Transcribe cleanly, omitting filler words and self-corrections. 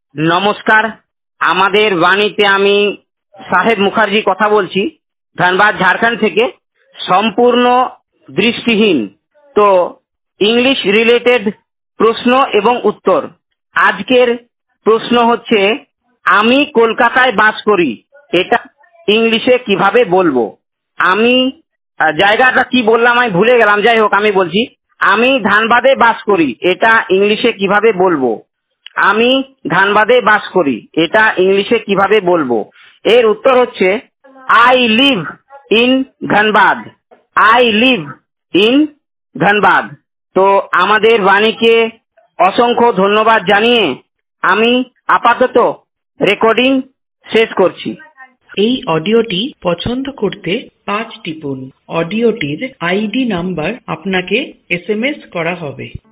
নমস্কার। আমাদের বাণীতে আমি সাহেব মুখার্জি কথা বলছি, ধানবাদ ঝাড়খণ্ড থেকে। সম্পূর্ণ দৃষ্টিহীন, তো ইংলিশ রিলেটেড প্রশ্ন এবং উত্তর। আজকের প্রশ্ন হচ্ছে, আমি কলকাতায় বাস করি, এটা ইংলিশে কিভাবে বলবো? আমি জায়গাটা কি বললাম আমি ভুলে গেলাম, যাই হোক আমি বলছি, আমি ধানবাদে বাস করি, এটা ইংলিশে কিভাবে বলবো? আমি ধানবাদে বাস করি, এটা ইংলিশে কিভাবে বলবো? এর উত্তর হচ্ছে, I live in Dhanbad. I live in Dhanbad. তো আমাদের বাণীকে অসংখ্য ধন্যবাদ জানিয়ে আমি আপাতত রেকর্ডিং শেষ করছি। এই অডিওটি পছন্দ করতে 5 টিপুন। অডিওটির আইডি নাম্বার আপনাকে SMS করা হবে।